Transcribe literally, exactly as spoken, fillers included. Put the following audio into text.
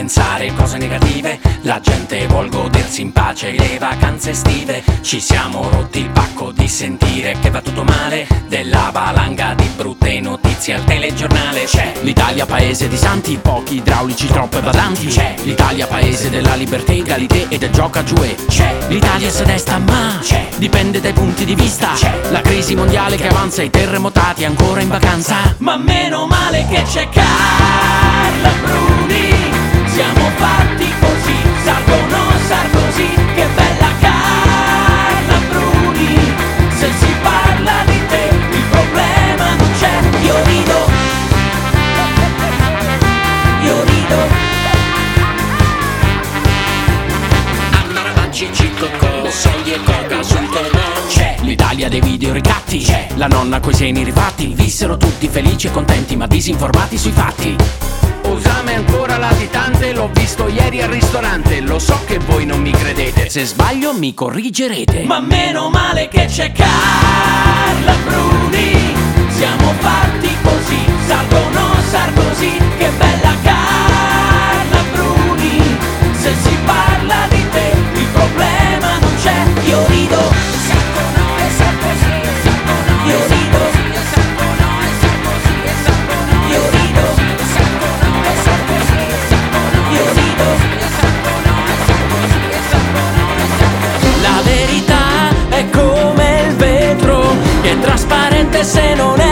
pensare cose negative, la gente vuol godersi in pace le vacanze estive. Ci siamo rotti il pacco di sentire che va tutto male, della valanga di brutte notizie al telegiornale. C'è l'Italia paese di santi, pochi idraulici, troppe badanti. C'è l'Italia paese della libertà, egalité e del gioca giù. C'è l'Italia se destra ma c'è, dipende dai punti di vista. C'è la crisi mondiale che avanza, i terremotati ancora in vacanza. Ma meno male che c'è Carla Bruni, siamo fatti così, salgono Sarkozy, che bella Carla Bruni. Se si parla di te il problema non c'è. Io rido, io rido. Andare avanti, cicco, soldi e coca sul comò. C'è l'Italia dei video ricatti, c'è la nonna coi seni rifatti. Vissero tutti felici e contenti ma disinformati sui fatti. Usame ancora latitante, l'ho visto ieri al ristorante. Lo so che voi non mi credete, se sbaglio mi corrigerete. Ma meno male che c'è Carla Bruni, siamo fatti così, salgono Sarkozy, che bella Carla Bruni. Se si parla di te il problema non c'è. Io rido, salgono e Sarkozy, salgono, io rido, salgono e Sarkozy, salgono, io rido, salgono e Sarkozy, salgono, io rido, salgono e Sarkozy, salgono. La verità è come il vetro, che è trasparente se non è